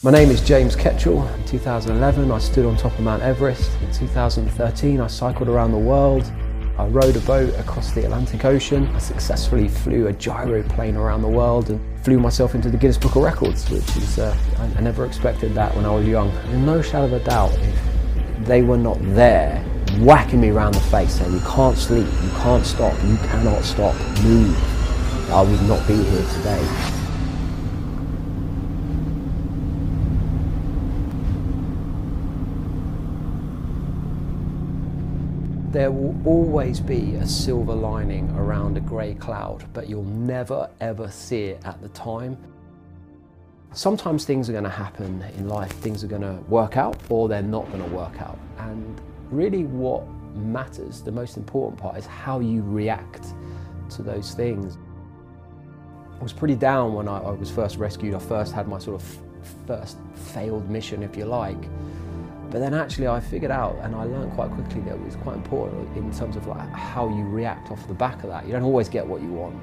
My name is James Ketchell. In 2011 I stood on top of Mount Everest. In 2013 I cycled around the world. I rowed a boat across the Atlantic Ocean. I successfully flew a gyroplane around the world and flew myself into the Guinness Book of Records, which is, I never expected that when I was young. There's no shadow of a doubt, if they were not there, whacking me around the face saying, you can't sleep, you can't stop, you cannot stop, move, I would not be here today. There will always be a silver lining around a grey cloud, but you'll never ever see it at the time. Sometimes things are going to happen in life, things are going to work out or they're not going to work out. And really what matters, the most important part, is how you react to those things. I was pretty down when I was first rescued. I first had my sort of first failed mission, if you like. But then actually I figured out, and I learned quite quickly, that it was quite important in terms of like how you react off the back of that. You don't always get what you want,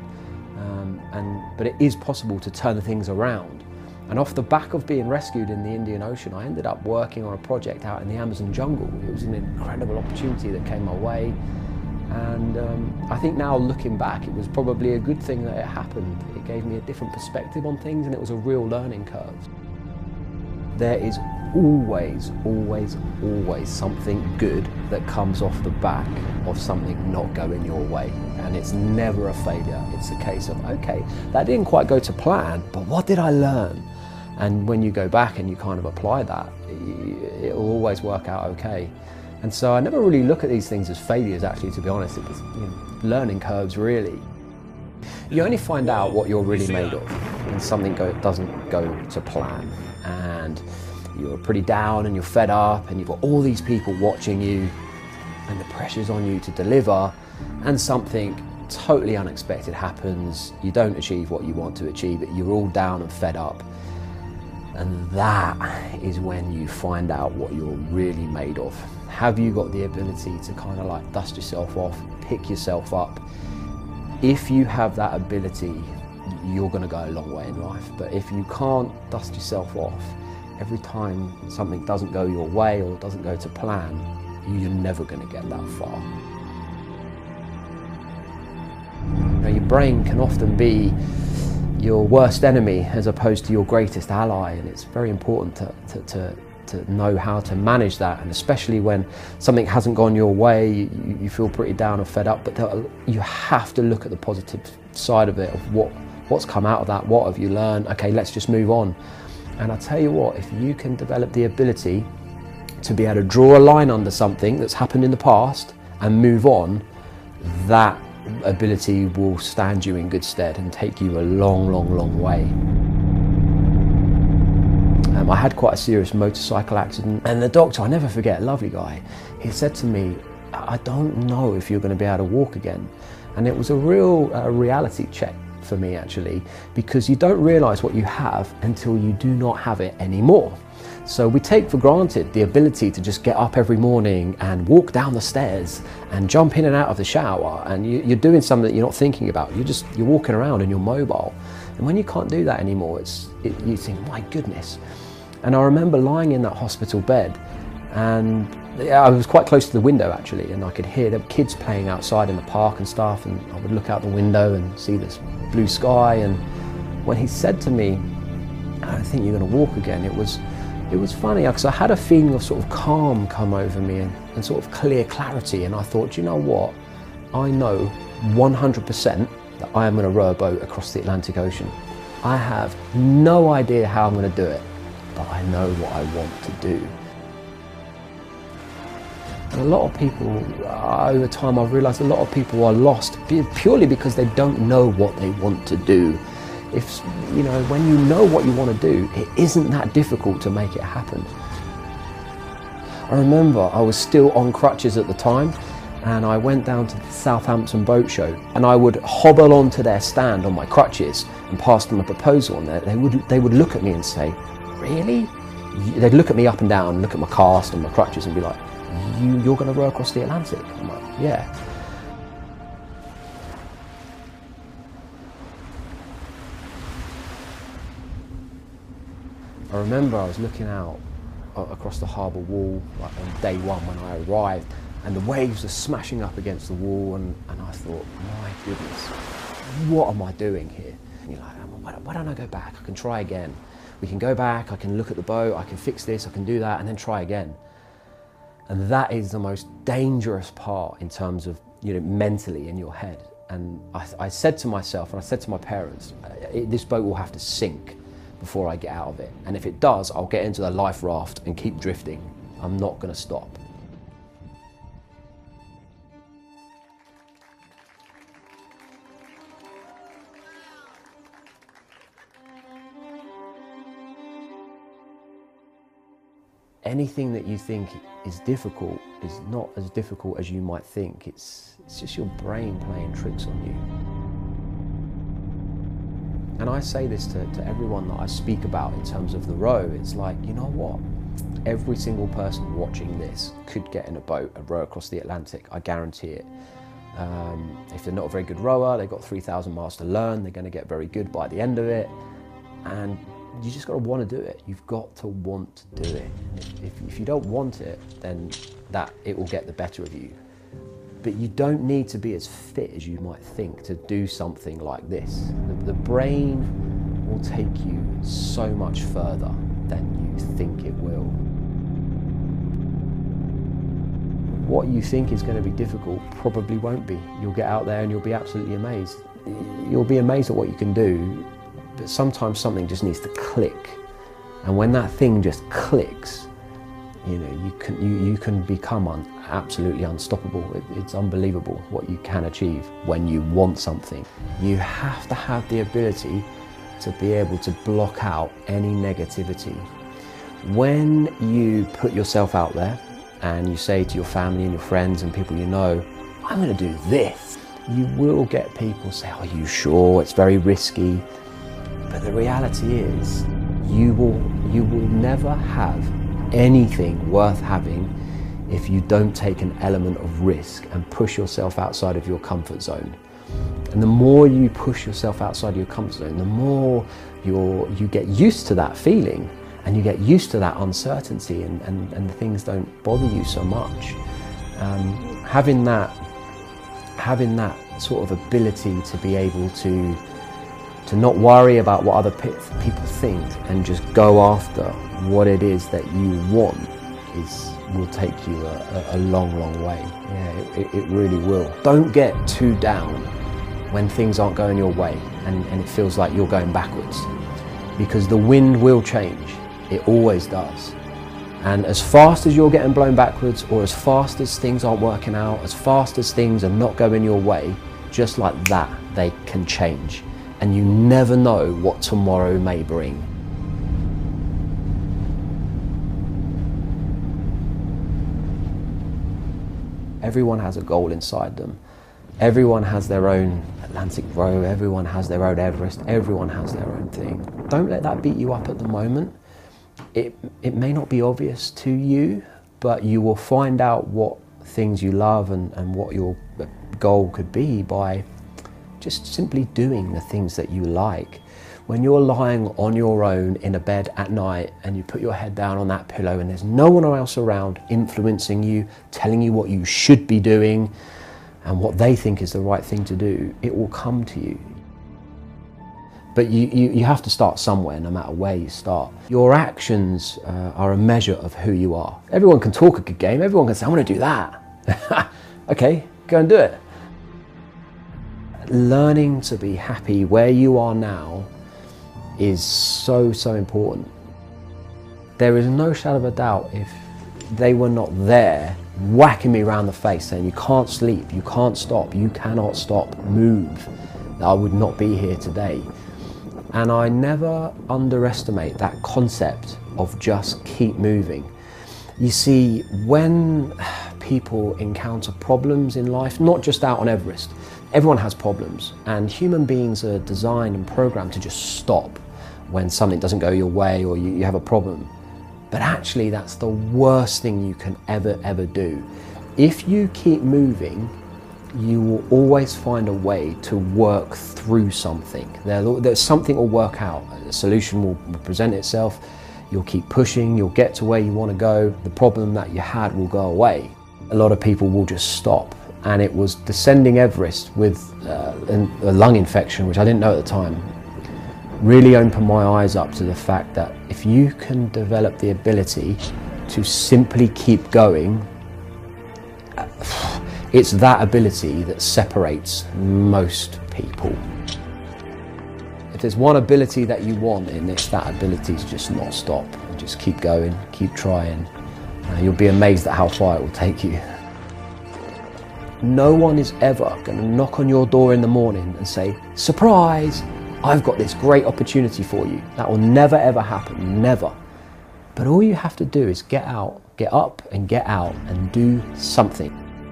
but it is possible to turn things around. And off the back of being rescued in the Indian Ocean, I ended up working on a project out in the Amazon jungle. It was an incredible opportunity that came my way. And I think now looking back, it was probably a good thing that it happened. It gave me a different perspective on things, and it was a real learning curve. There is always, always, always something good that comes off the back of something not going your way. And it's never a failure. It's a case of, okay, that didn't quite go to plan, but what did I learn? And when you go back and you kind of apply that, it'll always work out okay. And so I never really look at these things as failures, actually, to be honest. It was, learning curves, really. You only find out what you're really made of when something doesn't go to plan. And you're pretty down and you're fed up and you've got all these people watching you and the pressure's on you to deliver, and something totally unexpected happens. You don't achieve what you want to achieve, but you're all down and fed up. And that is when you find out what you're really made of. Have you got the ability to kind of like dust yourself off, pick yourself up? If you have that ability, you're going to go a long way in life. But if you can't dust yourself off, every time something doesn't go your way or doesn't go to plan, you're never going to get that far. Your brain can often be your worst enemy as opposed to your greatest ally, and it's very important to know how to manage that, and especially when something hasn't gone your way, you feel pretty down or fed up, but you have to look at the positive side of it, of what's come out of that, what have you learned, okay, let's just move on. And I tell you what, if you can develop the ability to be able to draw a line under something that's happened in the past and move on, that ability will stand you in good stead and take you a long, long, long way. I had quite a serious motorcycle accident, and the doctor, I never forget, a lovely guy, he said to me, I don't know if you're going to be able to walk again. And it was a real reality check for me, actually, because you don't realise what you have until you do not have it anymore. So we take for granted the ability to just get up every morning and walk down the stairs and jump in and out of the shower, and you're doing something that you're not thinking about. You're walking around and you're mobile. And when you can't do that anymore, you think, my goodness. And I remember lying in that hospital bed, and I was quite close to the window actually, and I could hear the kids playing outside in the park and stuff, and I would look out the window and see this blue sky. And when he said to me, I don't think you're going to walk again, it was funny, because I had a feeling of sort of calm come over me and sort of clear clarity, and I thought, you know what, I know 100% that I am going to row a boat across the Atlantic Ocean. I have no idea how I'm going to do it, but I know what I want to do. And a lot of people, over time I've realised a lot of people are lost purely because they don't know what they want to do. When you know what you want to do, it isn't that difficult to make it happen. I remember I was still on crutches at the time, and I went down to the Southampton Boat Show, and I would hobble onto their stand on my crutches and pass them a proposal, and they would look at me and say, really? They'd look at me up and down, look at my cast and my crutches and be like, you're going to row across the Atlantic? I'm like, yeah. I I remember I was looking out across the harbour wall like on day one when I arrived, and the waves were smashing up against the wall, and I thought, my goodness, what am I doing here? And you're like, why don't I go back? I can try again. We can go back, I can look at the boat, I can fix this, I can do that, and then try again. And that is the most dangerous part in terms of, mentally in your head. And I said to myself, and I said to my parents, this boat will have to sink before I get out of it. And if it does, I'll get into the life raft and keep drifting. I'm not going to stop. Anything that you think is difficult is not as difficult as you might think. It's just your brain playing tricks on you. And I say this to everyone that I speak about in terms of the row. It's like, you know what? Every single person watching this could get in a boat and row across the Atlantic, I guarantee it. If they're not a very good rower, they've got 3,000 miles to learn, they're going to get very good by the end of it. And you just got to want to do it. You've got to want to do it. If you don't want it, then it will get the better of you. But you don't need to be as fit as you might think to do something like this. The brain will take you so much further than you think it will. What you think is going to be difficult probably won't be. You'll get out there and you'll be absolutely amazed. You'll be amazed at what you can do, but sometimes something just needs to click. And when that thing just clicks, you can become absolutely unstoppable. It's unbelievable what you can achieve when you want something. You have to have the ability to be able to block out any negativity. When you put yourself out there and you say to your family and your friends and people you know, I'm going to do this, you will get people say, are you sure? It's very risky. But the reality is, you will never have anything worth having if you don't take an element of risk and push yourself outside of your comfort zone. And the more you push yourself outside of your comfort zone, the more you get used to that feeling, and you get used to that uncertainty, and things don't bother you so much. Having that sort of ability to be able to not worry about what other people think and just go after what it is that you want will take you a long, long way. Yeah, it really will. Don't get too down when things aren't going your way and it feels like you're going backwards, because the wind will change. It always does. And as fast as you're getting blown backwards, or as fast as things aren't working out, as fast as things are not going your way, just like that, they can change. And you never know what tomorrow may bring. Everyone has a goal inside them. Everyone has their own Atlantic row, everyone has their own Everest, everyone has their own thing. Don't let that beat you up at the moment. It may not be obvious to you, but you will find out what things you love and what your goal could be by just simply doing the things that you like. When you're lying on your own in a bed at night and you put your head down on that pillow and there's no one else around influencing you, telling you what you should be doing and what they think is the right thing to do, it will come to you. But you have to start somewhere, no matter where you start. Your actions are a measure of who you are. Everyone can talk a good game, everyone can say, I want to do that. Okay, go and do it. Learning to be happy where you are now is so, so important. There is no shadow of a doubt, if they were not there whacking me around the face saying you can't sleep, you can't stop, you cannot stop, move, I would not be here today. And I never underestimate that concept of just keep moving. You see, when people encounter problems in life, not just out on Everest, everyone has problems, and human beings are designed and programmed to just stop when something doesn't go your way or you have a problem. But actually, that's the worst thing you can ever do. If you keep moving, you will always find a way to work through something. There's something will work out, a solution will present itself. you'll keep pushing, you'll get to where you want to go, the problem that you had will go away. A lot of people will just stop. And it was descending Everest with a lung infection, which I didn't know at the time, really opened my eyes up to the fact that if you can develop the ability to simply keep going, it's that ability that separates most people. If there's one ability that you want in this, that ability is just not stop. Just keep going, keep trying. You'll be amazed at how far it will take you. No one is ever going to knock on your door in the morning and say, surprise, I've got this great opportunity for you. That will never ever happen, never. But all you have to do is get out, get up and get out and do something.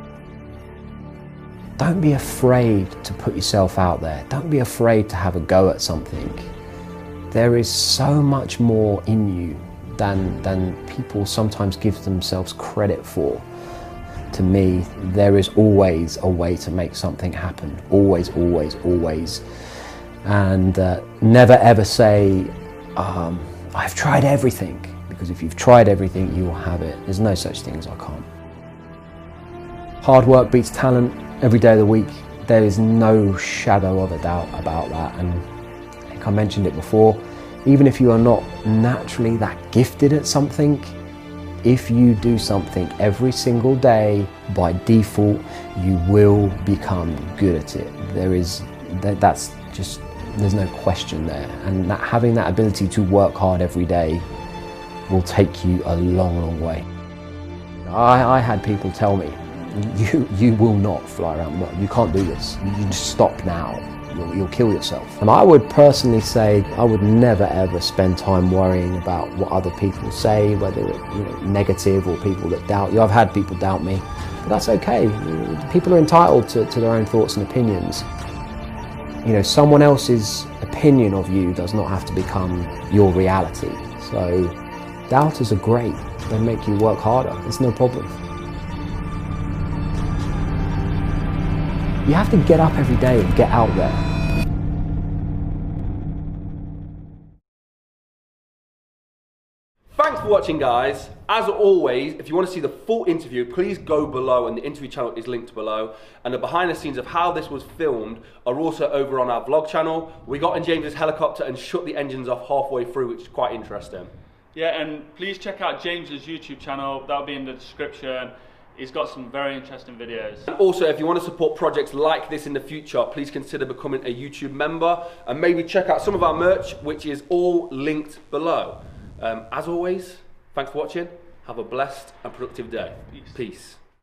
Don't be afraid to put yourself out there. Don't be afraid to have a go at something. There is so much more in you than people sometimes give themselves credit for. To me, there is always a way to make something happen. Always, always, always. And never ever say, I've tried everything. Because if you've tried everything, you will have it. There's no such thing as I can't. Hard work beats talent every day of the week. There is no shadow of a doubt about that. And I think I mentioned it before, even if you are not naturally that gifted at something, if you do something every single day, by default, you will become good at it. That's just, there's no question there. And having that ability to work hard every day will take you a long, long way. I had people tell me, you will not fly around the world. You can't do this. You just stop now. You'll kill yourself. And I would personally say I would never ever spend time worrying about what other people say, whether it's negative or people that doubt you. I've had people doubt me, but that's okay. People are entitled to their own thoughts and opinions. Someone else's opinion of you does not have to become your reality. So doubters are great. They make you work harder. It's no problem. You have to get up every day and get out there. Thanks for watching, guys. As always, if you want to see the full interview, please go below, and the interview channel is linked below. And the behind the scenes of how this was filmed are also over on our vlog channel. We got in James's helicopter and shut the engines off halfway through, which is quite interesting. Yeah, and please check out James's YouTube channel. That'll be in the description. He's got some very interesting videos. And also, if you want to support projects like this in the future, please consider becoming a YouTube member and maybe check out some of our merch, which is all linked below. As always, thanks for watching. Have a blessed and productive day. Peace.